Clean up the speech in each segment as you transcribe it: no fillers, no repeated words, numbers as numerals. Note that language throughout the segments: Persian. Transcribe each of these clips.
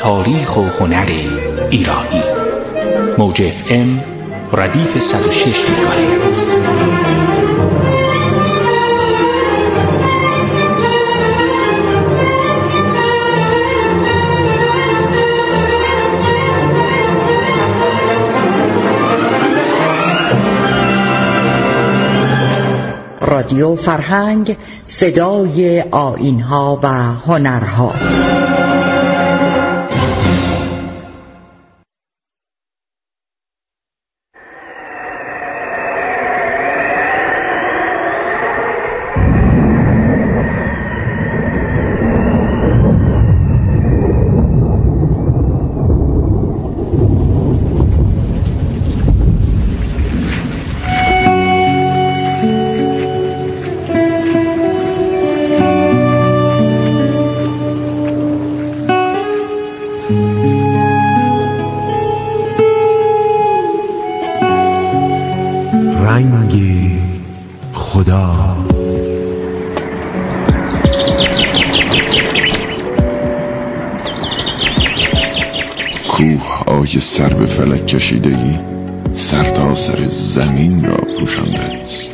تاریخ و هنر ایرانی. موج FM ردیف 106 مگاهرتز. رادیو فرهنگ، صدای آیین‌ها و هنرها. رنگ خدا. کوه‌های سر به فلک کشیده‌ای سرتاسر زمین را پوشانده است.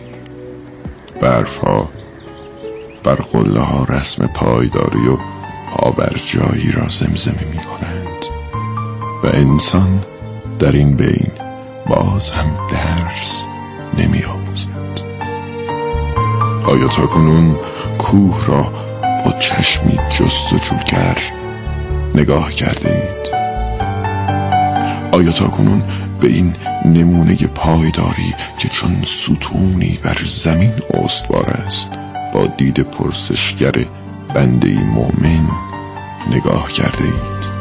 برف‌ها بر قله‌ها رسم پایداری و پابرجایی را زمزمه می‌کنند و انسان در این بین باز هم درس نمی آموزد. آیا تا کنون کوه را با چشمی جستجوگر نگاه کرده اید؟ آیا تا کنون به این نمونه پایداری که چون ستونی بر زمین استوار است با دید پرسشگر بنده مومن نگاه کرده اید؟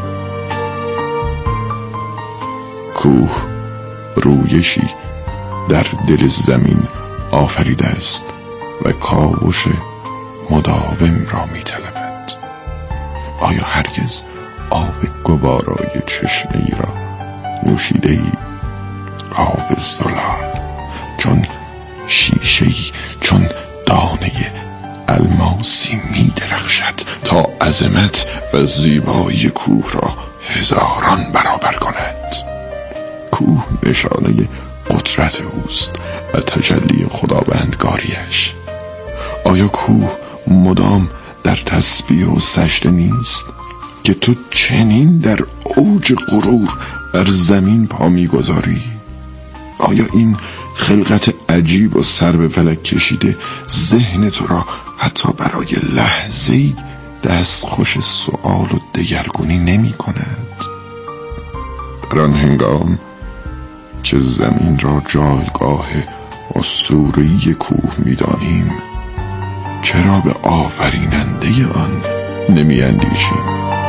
کوه رویشی در دل زمین آفریده است و کاوش مداوم را می طلبد. آیا هرگز آب گوارای چشمه ای را نوشیده ای؟ آب زلال چون شیشه ای، چون دانه الماسی می درخشد تا عظمت و زیبایی کوه را هزاران برابر کند. کوه نشانه قدرت اوست و تجلی خداوندگاریش. آیا کوه مدام در تسبیح و سجده نیست که تو چنین در اوج غرور بر زمین پا میگذاری؟ آیا این خلقت عجیب و سر به فلک کشیده ذهن تو را حتی برای لحظه‌ای دستخوش سؤال و دگرگونی نمی کند؟ در آن هنگام که زمین را جایگاه اسطوره‌ای کوه می‌دانیم، چرا به آفریننده آن نمی‌اندیشیم؟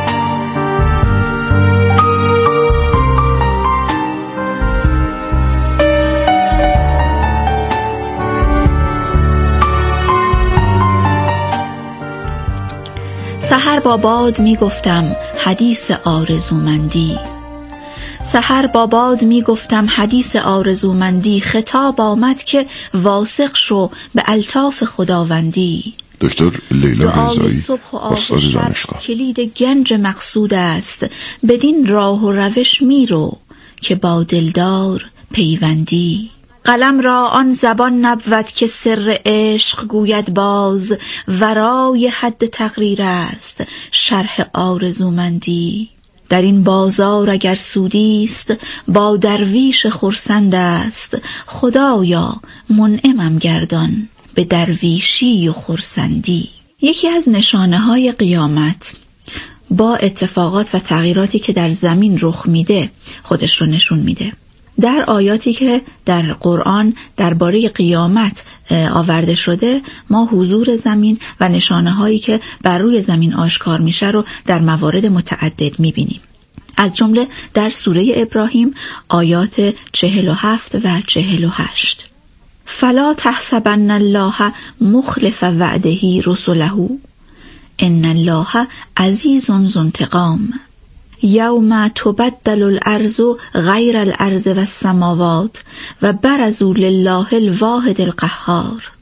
سحر با باد می گفتم حدیث آرزومندی. سحر با باد می گفتم حدیث آرزومندی. خطاب آمد که واثق شو به الطاف خداوندی. دکتر لیلا رضایی، صبح و استاد دانشگاه. کلید گنج مقصود است، بدین راه و روش می رو که با دلدار پیوندی. قلم را آن زبان نبود که سر عشق گوید باز، ورای حد تقریر است شرح آرزومندی. در این بازار اگر سودیست با درویش خرسند است، خدایا منعمم گردان به درویشی و خرسندی. یکی از نشانه های قیامت با اتفاقات و تغییراتی که در زمین رخ میده خودش رو نشون میده. در آیاتی که در قرآن درباره قیامت آورده شده، ما حضور زمین و نشانه هایی که بر روی زمین آشکار میشه رو در موارد متعدد میبینیم. از جمله در سوره ابراهیم آیات 47 و 48. فلا تحسبن الله مخلف وعده رسله ان الله عزیز ذو انتقام یوم تبدل الارض غیر الارض و السماوات و برزوا لله الواحد القهار.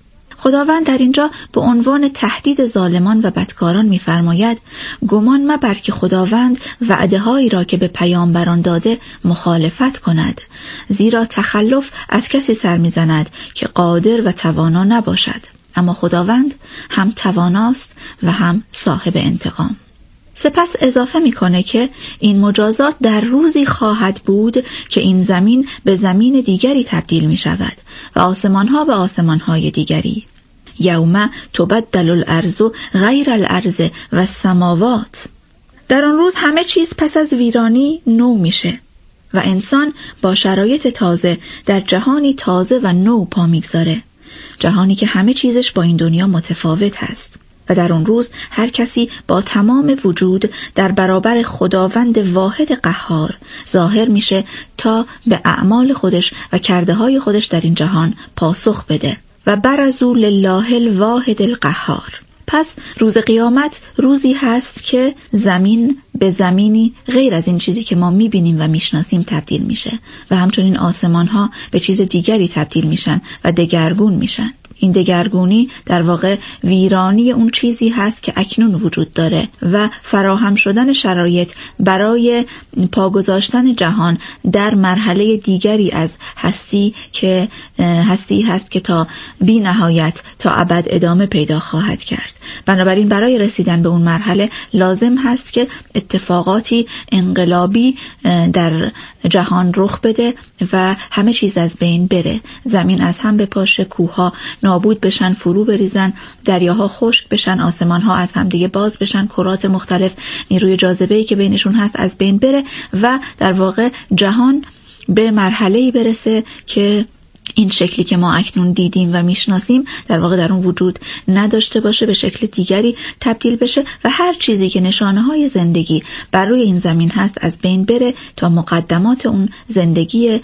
خداوند در اینجا به عنوان تهدید ظالمان و بدکاران می‌فرماید گمان مبر که خداوند وعده‌هایی را که به پیامبران داده مخالفت کند، زیرا تخلف از کسی سر می‌زند که قادر و توانا نباشد، اما خداوند هم تواناست و هم صاحب انتقام. سپس اضافه میکنه که این مجازات در روزی خواهد بود که این زمین به زمین دیگری تبدیل می شود و آسمانها به آسمانهای دیگری. یوم تبدل الارض غیر الارض و السماوات. در آن روز همه چیز پس از ویرانی نو میشه و انسان با شرایط تازه در جهانی تازه و نو پا میگذاره، جهانی که همه چیزش با این دنیا متفاوت هست. و در اون روز هر کسی با تمام وجود در برابر خداوند واحد قهار ظاهر میشه تا به اعمال خودش و کرده های خودش در این جهان پاسخ بده. و برزوا لله الواحد القهار. پس روز قیامت روزی هست که زمین به زمینی غیر از این چیزی که ما میبینیم و میشناسیم تبدیل میشه و همچنین آسمان ها به چیز دیگری تبدیل میشن و دگرگون میشن. این دگرگونی در واقع ویرانی اون چیزی هست که اکنون وجود داره و فراهم شدن شرایط برای پاگذاشتن جهان در مرحله دیگری از هستی که هستی هست که تا بی نهایت تا ابد ادامه پیدا خواهد کرد. بنابراین برای رسیدن به اون مرحله لازم هست که اتفاقاتی انقلابی در جهان رخ بده و همه چیز از بین بره. زمین از هم بپاشه، کوهها نابود بشن، فرو بریزن، دریاها خشک بشن، آسمانها از هم دیگه باز بشن، کرات مختلف نیروی جاذبه‌ای که بینشون هست از بین بره و در واقع جهان به مرحله‌ای برسه که این شکلی که ما اکنون دیدیم و میشناسیم در واقع در اون وجود نداشته باشه، به شکل دیگری تبدیل بشه و هر چیزی که نشانه‌های زندگی بر روی این زمین هست از بین بره تا مقدمات اون زندگی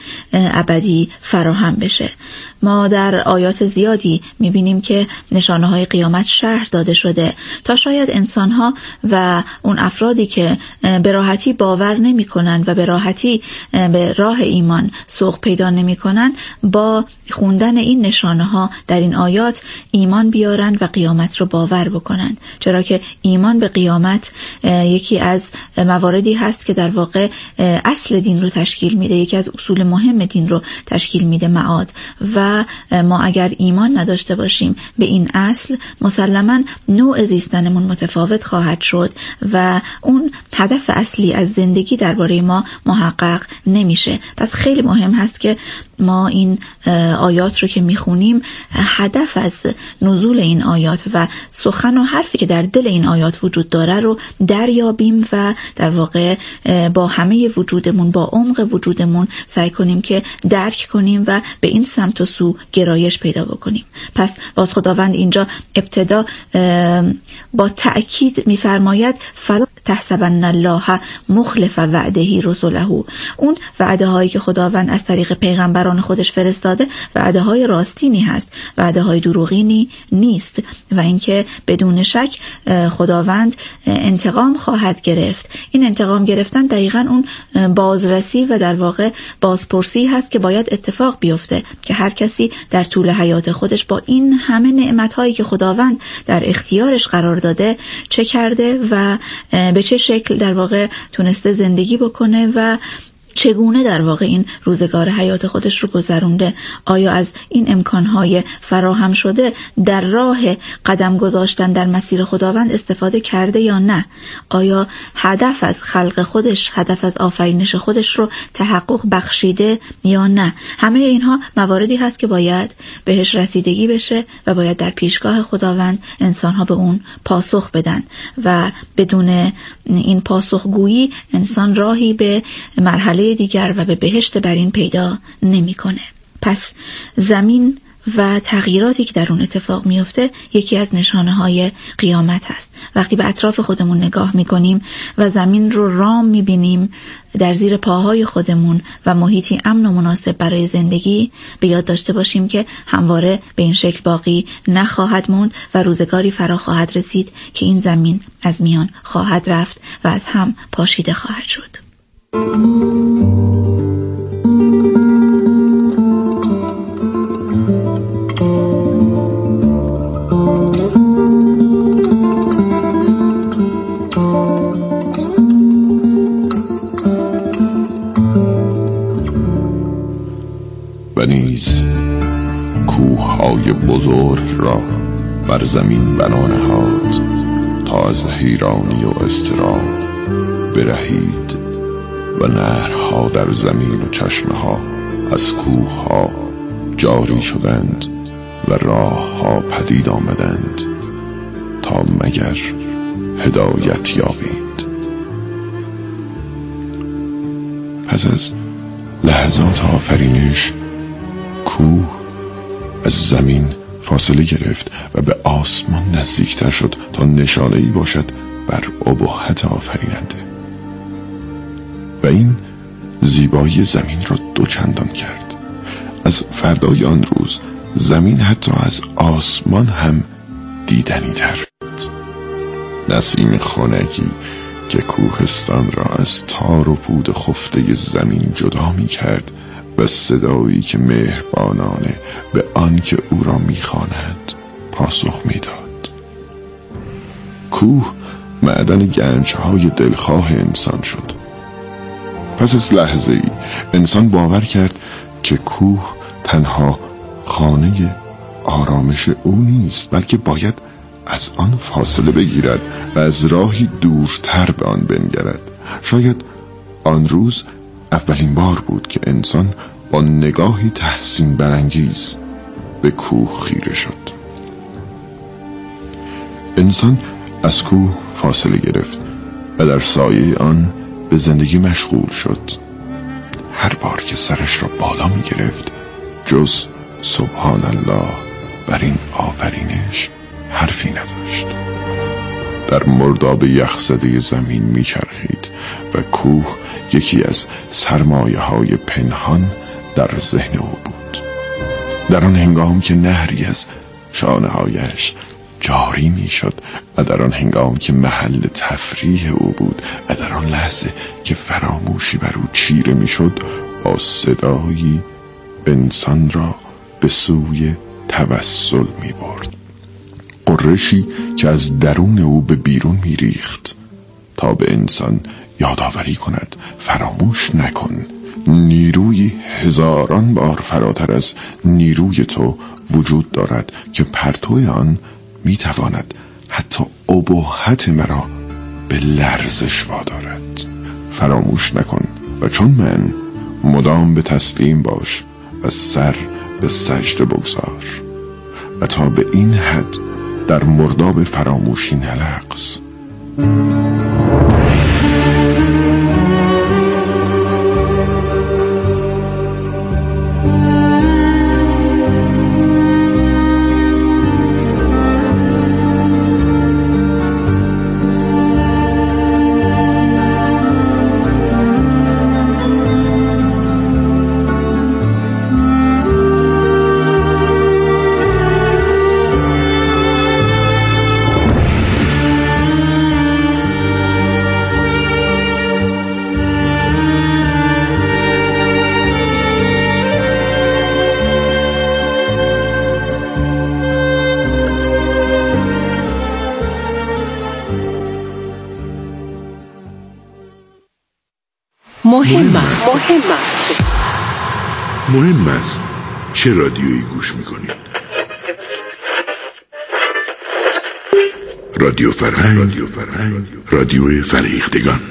ابدی فراهم بشه. ما در آیات زیادی میبینیم که نشانه‌های قیامت شرح داده شده تا شاید انسان‌ها و اون افرادی که به راحتی باور نمی‌کنن و به راحتی به راه ایمان سوق پیدا نمی‌کنن با خوندن این نشانه‌ها در این آیات ایمان بیارن و قیامت رو باور بکنن، چرا که ایمان به قیامت یکی از مواردی هست که در واقع اصل دین رو تشکیل میده، یکی از اصول مهم دین رو تشکیل میده، معاد. و ما اگر ایمان نداشته باشیم به این اصل مسلماً نوع زیستنمون متفاوت خواهد شد و اون هدف اصلی از زندگی درباره ما محقق نمیشه. پس خیلی مهم هست که ما این آیات رو که میخونیم هدف از نزول این آیات و سخن و حرفی که در دل این آیات وجود داره رو دریابیم و در واقع با همه وجودمون، با عمق وجودمون سعی کنیم که درک کنیم و به این سمت و سو گرایش پیدا بکنیم. پس باز خداوند اینجا ابتدا با تأکید میفرماید فلا تحسبن الله مخلف وعده رسله. اون وعده هایی که خداوند از طریق پیغمبران خودش فرستاده وعده های راستینی هست، وعده های دروغینی نیست و اینکه بدون شک خداوند انتقام خواهد گرفت. این انتقام گرفتن دقیقاً اون بازرسی و در واقع بازپرسی هست که باید اتفاق بیفته که هر کسی در طول حیات خودش با این همه نعمت‌هایی که خداوند در اختیارش قرار داده چه کرده و به چه شکل در واقع تونسته زندگی بکنه و چگونه در واقع این روزگار حیات خودش رو گذرونده. آیا از این امکانهای فراهم شده در راه قدم گذاشتن در مسیر خداوند استفاده کرده یا نه؟ آیا هدف از خلق خودش، هدف از آفرینش خودش رو تحقق بخشیده یا نه؟ همه اینها مواردی هست که باید بهش رسیدگی بشه و باید در پیشگاه خداوند انسانها به اون پاسخ بدن و بدون این پاسخگویی انسان راهی به مرحله دیگر و به بهشت برین پیدا نمی‌کنه. پس زمین و تغییراتی که در اون اتفاق میفته یکی از نشانه‌های قیامت هست. وقتی به اطراف خودمون نگاه می‌کنیم و زمین رو رام می‌بینیم در زیر پاهای خودمون و محیطی امن و مناسب برای زندگی، به یاد داشته باشیم که همواره به این شکل باقی نخواهد موند و روزگاری فرا خواهد رسید که این زمین از میان خواهد رفت و از هم پاشیده خواهد شد. کوههای بزرگ را بر زمین بنا نهاد تا از حیرانی و اضطراب برهید و نهرها در زمین و چشمها از کوهها جاری شدند و راهها پدید آمدند تا مگر هدایت یابید. پس از لحظات آفرینش کوه از زمین فاصله گرفت و به آسمان نزدیکتر شد تا نشانه‌ای باشد بر ابهت آفریننده و این زیبایی زمین را دوچندان کرد. از فردای آن روز زمین حتی از آسمان هم دیدنی تر شد. نسیم خنکی که کوهستان را از تار و پود خفته زمین جدا می کرد و صدایی که مهربانانه به آن که او را می خواند پاسخ می داد. کوه معدن گنجهای دلخواه انسان شد. پس از لحظه ای انسان باور کرد که کوه تنها خانه آرامش او نیست، بلکه باید از آن فاصله بگیرد و از راهی دورتر به آن بنگرد. شاید آن روز اولین بار بود که انسان با نگاهی تحسین برانگیز به کوه خیره شد. انسان از کوه فاصله گرفت و در سایه آن به زندگی مشغول شد. هر بار که سرش را بالا می گرفت جز سبحان الله بر این آفرینش حرفی نداشت. در مرداب یخزده زمین می چرخید و کوه یکی از سرمایه های پنهان در ذهن او بود. در آن هنگام که نهری از شانه هایش جاری می شد و در آن هنگام که محل تفریح او بود و در آن لحظه که فراموشی بر او چیره می شد، با صدایی انسان را به سوی توسل می برد. قرشی که از درون او به بیرون می ریخت تا به انسان یادآوری کند فراموش نکن، نیروی هزاران بار فراتر از نیروی تو وجود دارد که پرتو آن می تواند حتی ابهت مرا به لرزش وادارد. فراموش نکن و چون من مدام به تسلیم باش و سر به سجده بگذار و تا به این حد در مرداب فراموشی نلغز. مهم است چه رادیویی گوش میکنید. رادیو فرهنگ، رادیو فریختگان.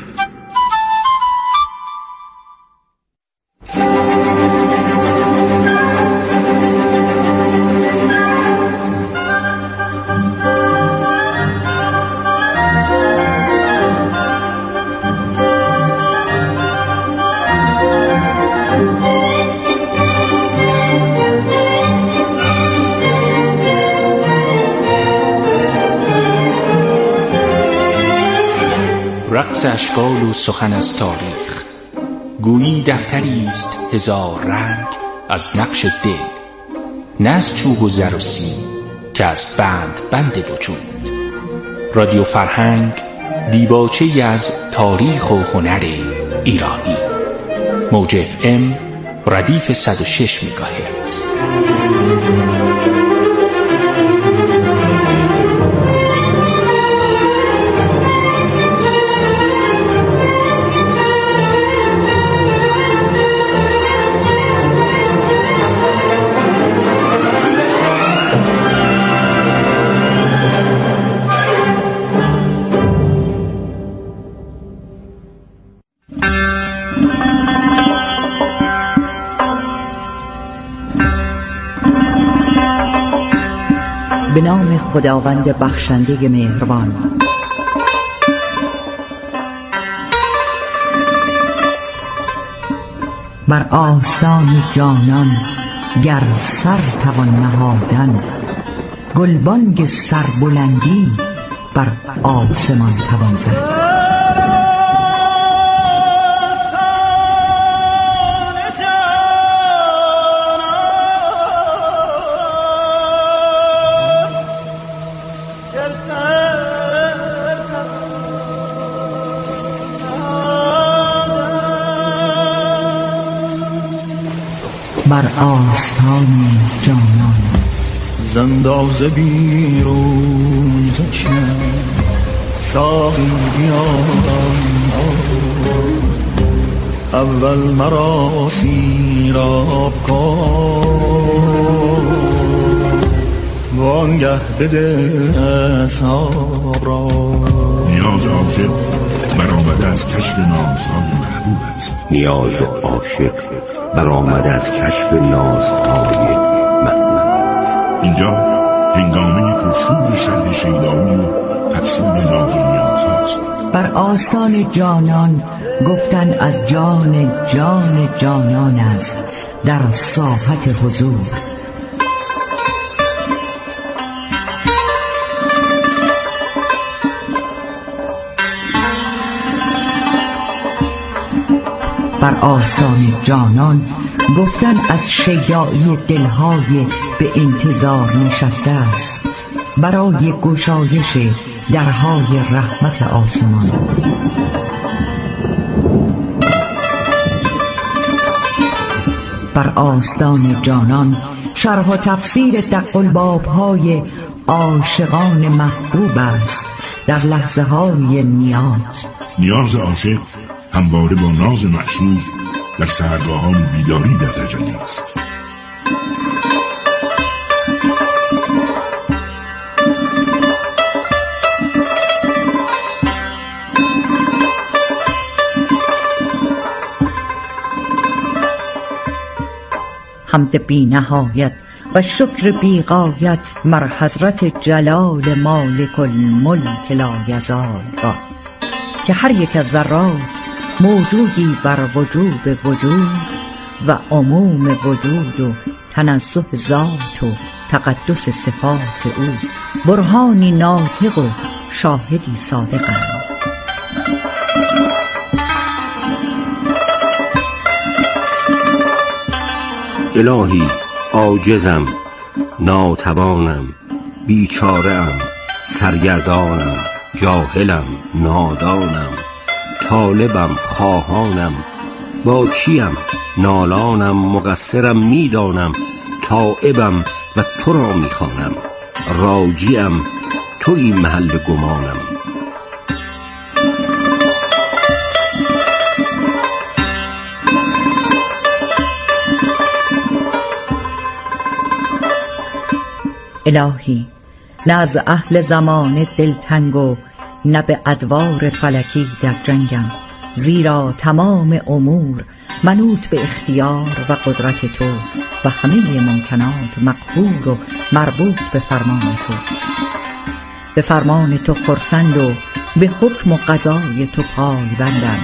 رقص اشکال و سخن از تاریخ، گویی دفتری است هزار رنگ از نقش دل، نه از چوب و زر و سیم که از بند وجود. رادیو فرهنگ دیباچه‌ای از تاریخ و هنر ایرانی. موج FM ردیف 106 مگاهرتز. به نام خداوند بخشنده مهربان. بر آستان جانان گر سر توان نهادن، گلبانگ سربلندی بر آسمان توان زد. بر آستان جانان زنداز بیرون تشنه ساقی بیارم، اول مرا سیراب کن، وانگه بده اصحاب را. نیاز عاشق برآمده از کشف نازهای محبوب است. نیاز عاشق برآمده از کشف نازهای محبوب است. اینجا هنگامه پرشور شرح شیدایی و تقسیم ناز و نیاز هاست. بر آستان جانان گفتن از جان جان جانان است در ساحت حضور. بر آستان جانان گفتن از شیدایی دلهای به انتظار نشسته است برای گشایش درهای رحمت آسمان. بر آستان جانان شرح و تفسیر دق‌الباب‌های عاشقان محبوب است در لحظه های نیاز عاشق همواره با ناز معشوق در سحرگاهان بیداری در تجلی است. حمد بی نهایت و شکر بی غایت مر حضرت جلال مالک الملک لایزال با که هر یک از ذرات موجودی بر وجوب وجود و عموم وجود و تنزه ذات و تقدس صفات او برهانی ناطق و شاهدی صادقند. الهی عاجزم، ناتوانم، بیچاره‌ام، سرگردانم، جاهلم، نادانم، طالبم، خواهانم، با کیم، نالانم، مقصرم، میدانم، تائبم و تو را میخوانم، راجیم، تویی محل گمانم. الهی نه از اهل زمان دلتنگ و نه به ادوار فلکی در جنگم، زیرا تمام امور منوط به اختیار و قدرت تو و همه ممکنات مقهور و مربوط به فرمان توست. به فرمان تو خرسند و به حکم و قضای تو پای بندم.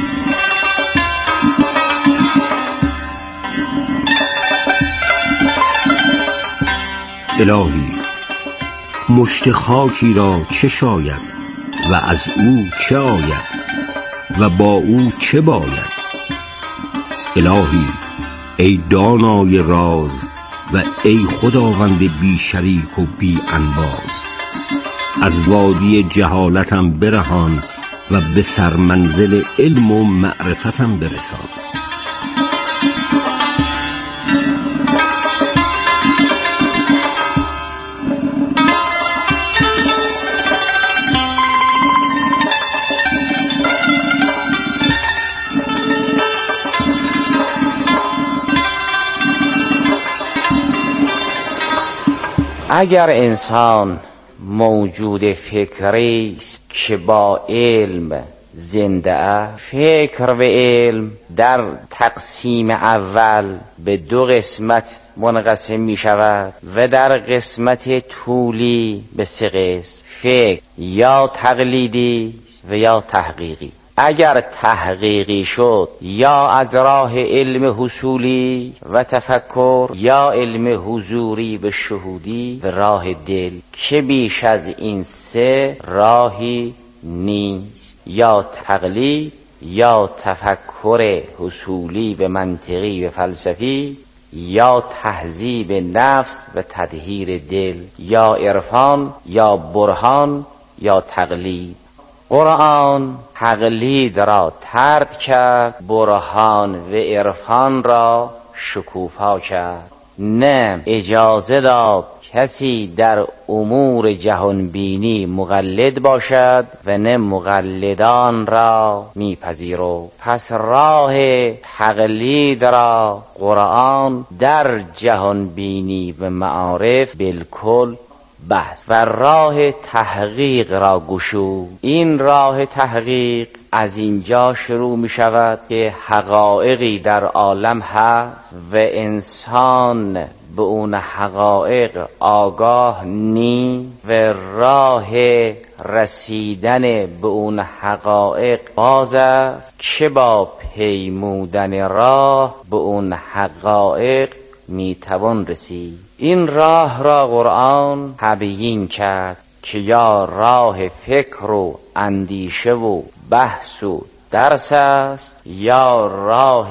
الهی مشت خاکی را چه شاید و از او چه آید و با او چه باید؟ الهی ای دانای راز و ای خداوند بی شریک و بی انباز، از وادی جهالتم برهان و به سرمنزل علم و معرفتم برسان. اگر انسان موجود فکری است که با علم زنده است. فکر و علم در تقسیم اول به دو قسمت منقسم می شود و در قسمت طولی به سه قسم. فکر یا تقلیدی و یا تحقیقی. اگر تحقیقی شد یا از راه علم حصولی و تفکر یا علم حضوری به شهودی به راه دل، که بیش از این سه راهی نیست. یا تقلید یا تفکر حصولی و منطقی و فلسفی، یا تهذیب نفس و تطهیر دل، یا عرفان یا برهان یا تقلید. قرآن تقلید را طرد کرد، برهان و عرفان را شکوفا کرد. نه اجازه داد کسی در امور جهانبینی مقلد باشد و نه مقلدان را میپذیرفت. پس راه تقلید را قرآن در جهانبینی و معارف بالکل بس و راه تحقیق را گشود. این راه تحقیق از اینجا شروع می شود که حقایقی در عالم هست و انسان به اون حقایق آگاه نیست و راه رسیدن به اون حقایق باز است که با پیمودن راه به اون حقایق می توان رسید. این راه را قرآن تبیین کرد که یا راه فکر و اندیشه و بحث و درس است، یا راه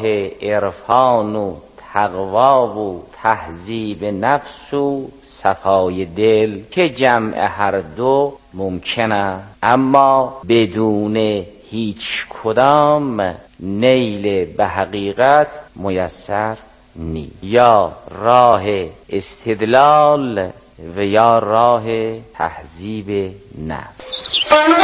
عرفان و تقوا و تهذیب نفس و صفای دل که جمع هر دو ممکن است، اما بدون هیچ کدام نیل به حقیقت میسر نیست. یا راه استدلال و یا راه تهذیب نفس.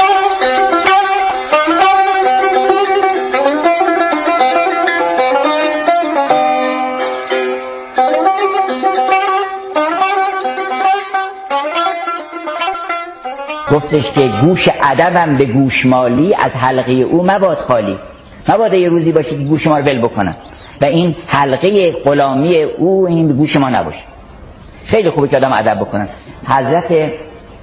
گفتش که گوش ادبم به گوشمالی، از حلقه او مباد خالی. مبادا یه روزی باشه که گوش ما رو ول بکنن و این حلقه غلامی او این به گوش ما نباشه. خیلی خوبه که آدم ادب بکنن. حضرت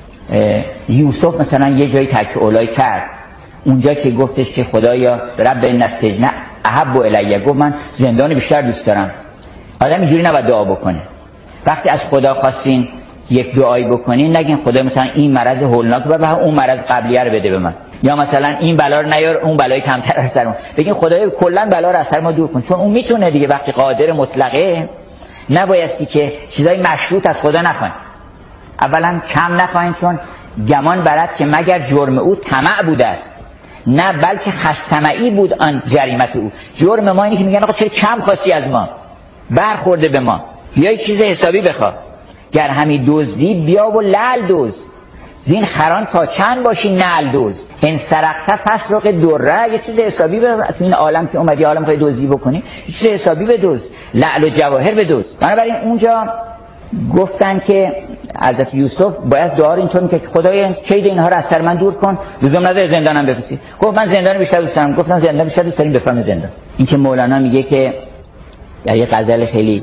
یوسف مثلا یه جایی ترک اولای کرد، اونجا که گفتش که خدایا رب این السجن احب الیه، گفت من زندان بیشتر دوست دارم. آدم اینجوری نباید دعا بکنه. وقتی از خدا خواستین یک دعایی بکنین نگین خدا مثلا این مرض هولناک بده، اون مرض قبلیه رو بده به من، یا مثلا این بلا رو نیار اون بلای کمتر از سرم. بگین خدایا کلا بلا رو از سر ما دور کن، چون اون میتونه دیگه. وقتی قادر مطلقه نبایستی که چیزای مشروط از خدا نخواین. اولا کم نخواین، چون گمان برد که مگر جرم او طمع بوده است، نه بلکه خستمعی بود آن جریمت او. جرم ما اینه که میگن آقا چرا کم خواستی از ما، برخورده به ما، یا یه چیز حسابی بخوا. گر همی دزدی بیا و لعل دزد، زین خران تا چند باشی نعل دزد. این سرقت فسرق دره، یه چیز حسابی به تو این عالم که اومدی عالم خواهی دزدی بکنی، یه چیز حسابی به دزد، لعل و جواهر به دزد. بنابراین اونجا گفتن که حضرت یوسف باید دعا رو اینطور میکنه که خدایا کید اینها رو از سر من دور کن، لزوم نداره زندانم بفرستی. گفت من زندان بیشتر دوست دارم. گفتم زندان بیشتر دوست داریم، بفرمایید زندان. این که مولانا میگه که یه غزل خیلی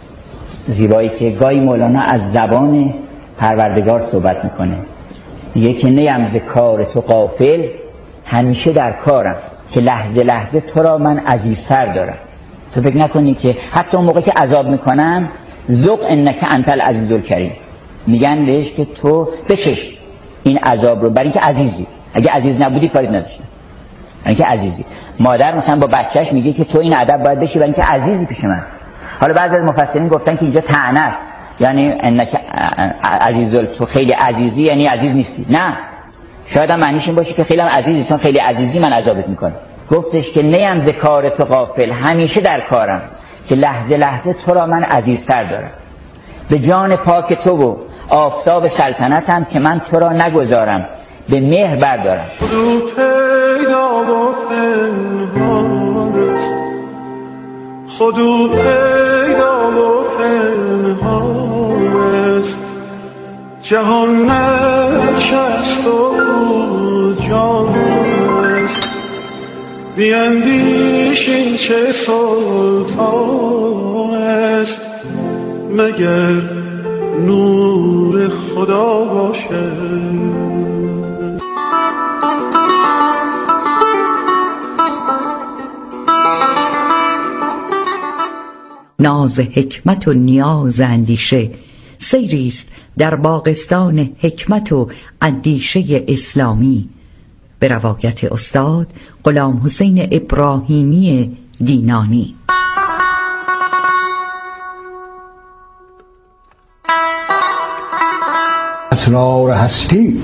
زیبایی که گاهی مولانا از زبان پروردگار صحبت میکنه، میگه که نیم ز کار تو غافل، همیشه در کارم که لحظه لحظه تو را من عزیزتر دارم. تو فکر نکنی که حتی اون موقع که عذاب میکنن ذوق انک انت العزیز الکریم، میگن بهش که تو بچش این عذاب رو، برای اینکه عزیزی. اگه عزیز نبودی کاری نداشتی، برای اینکه عزیزی. مادر مثلا با بچهش میگه که تو این ادب باید بشی برای اینکه عزیزی پیش من. حالا بعضی از مفسرین گفتن که اینجا طعنه است، یعنی انک عزیز، تو خیلی عزیزی یعنی عزیز نیستی. نه، شاید هم معنیش این باشه که خیلی هم عزیزی، چون خیلی عزیزی من عذابت میکنم. گفتش که نیم ز کار تو غافل، همیشه در کارم که لحظه لحظه تو را من عزیزتر دارم. به جان پاک تو و آفتاب سلطنتم که من تو را نگذارم، به مهر بردارم. خودو پیدا و پنهانت، جهان نشست و جانت، بیندیش این چه سلطان است مگر نور خدا باشد. ناز حکمت و نیاز اندیشه سیریست در باغستان حکمت و اندیشه اسلامی به روایت استاد غلام حسین ابراهیمی دینانی. اسرار هستی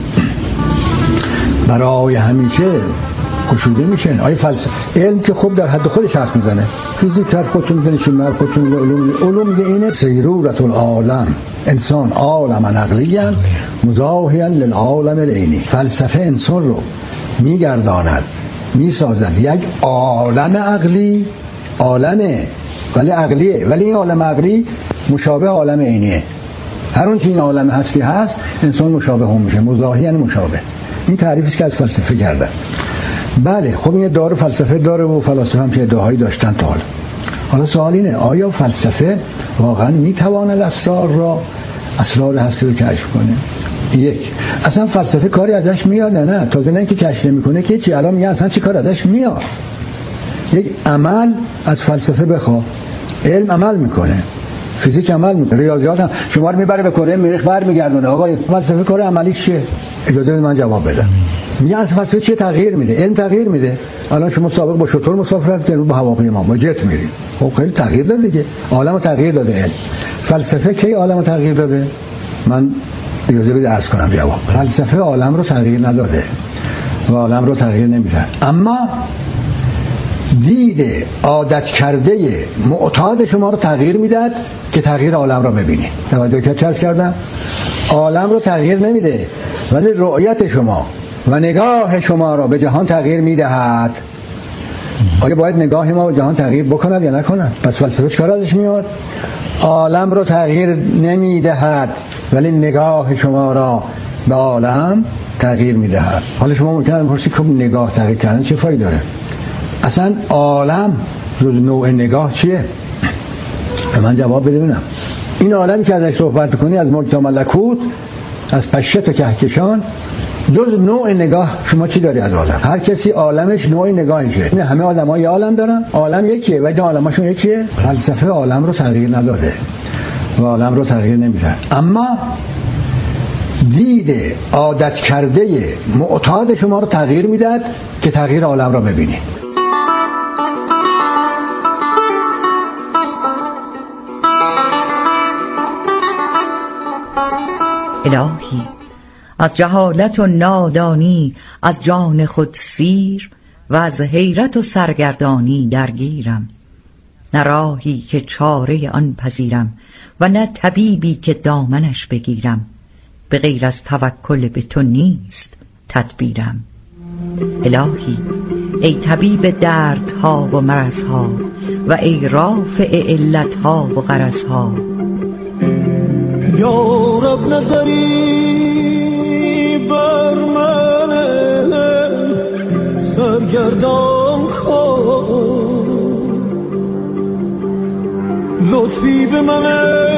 برای همیشه گشوده میشن. آیا فلسفه علم که خوب در حد خودش حرف میزنه، فیزیک حرف خودشون میزنه، شیمی حرف خودشون میزنه، علوم میگه اینه سیرورت العالم، انسان عالم نقلیاً مزاحیاً للعالم العینی. فلسفه انسان رو میگرداند، میسازد یک عالم عقلی، عالمه ولی عقلیه، ولی این عالم عقلی مشابه عالم عینیه. هر اون چی این عالم هستی هست انسان مشابه هم میشه، مزاحی یعنی مشابه. این تعریفی که از فلسفه کردن. بله خب این داره فلسفه داره و فلاسفه هم که ادعاهایی داشتن تا حالا سوال اینه آیا فلسفه واقعا میتواند اسرار هستی رو کشف کنه؟ یک، اصلا فلسفه کاری ازش میاد نه؟ تازه نه اینکه کشف نمیکنه که چی، الان میگه اصلا چی کار ازش میاد. یک عمل از فلسفه بخواه، علم عمل میکنه، فیزیک عمل میکنه، ریاضیات هم شما رو میبره به کره مریخ برمیگردونه. آقا فلسفه کار عملی چیه؟ اجازه بدید من جواب بدم. میگه از فلسفه چیه تغییر میده؟ علم تغییر میده. الان شما سابق با شطور مسافرت کردید، با هواپیما با جت میرید، خب خیلی تغییر داده دیگه، عالمو تغییر داده علم. فلسفه کی عالمو تغییر داده؟ من اجازه بدید عرض کنم جواب. فلسفه عالم رو تغییر نداده و عالم رو تغییر نمیده، اما دید عادت کرده معتاد شما رو تغییر میداد که تغییر عالم رو ببینید. توجه کردم؟ عالم رو تغییر نمیده ولی رؤیت شما و نگاه شما رو به جهان تغییر میدهد. آیا باید نگاه ما به جهان تغییر بکند یا نکند؟ پس فلسفه چیکار ازش میاد؟ عالم رو تغییر نمیدهد ولی نگاه شما را به عالم تغییر میدهد. حالا شما ممکنه بپرسید که نگاه تغییر کردن چه فایده داره؟ اصلا عالم جز نوع نگاه چیه؟ به من جواب بده ببینم. این عالمی که ازش صحبت کنی از ملک تا ملکوت، از پشت و کهکشان، جز نوع نگاه شما چی داری از عالم؟ هر کسی عالمش نوع نگاهشه. این همه آدم‌ها یه عالم دارن، عالم یکیه و این عالمشون یکیه. فلسفه عالم رو تغییر نداده و عالم رو تغییر نمیده، اما دید عادت کرده معتاد شما رو تغییر میداد که تغییر عالم رو ببینید. الهی از جهالت و نادانی از جان خود سیر و از حیرت و سرگردانی درگیرم. نه راهی که چاره آن پذیرم و نه طبیبی که دامنش بگیرم. به غیر از توکل به تو نیست تدبیرم. الهی ای طبیب دردها و مرضها و ای رافع علتها و غرضها. یا رب نظری بر من سرگردان کن، لطفی به من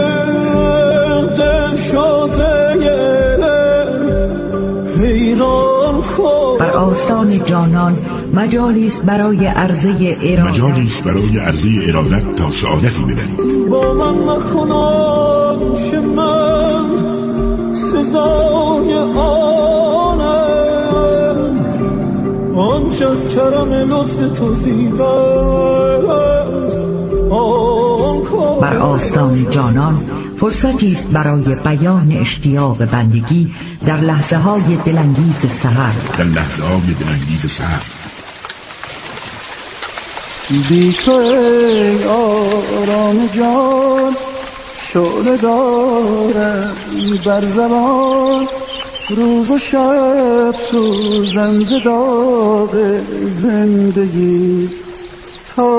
دل شده حیران کن. بر آستان جانان مجالیست برای عرضه ارادت تا سعادتی بدهیم. با من مخونم که من سزای آنم، آنچه از کرم لطف تو زیبد آن کن. بر آستان جانان فرصتی است برای بیان اشتیاق بندگی در لحظه های دلانگیز سحر. بی تو ای آرام جان شعله دارم بر زبان، روز و شب سوزن ز داغ زندگی.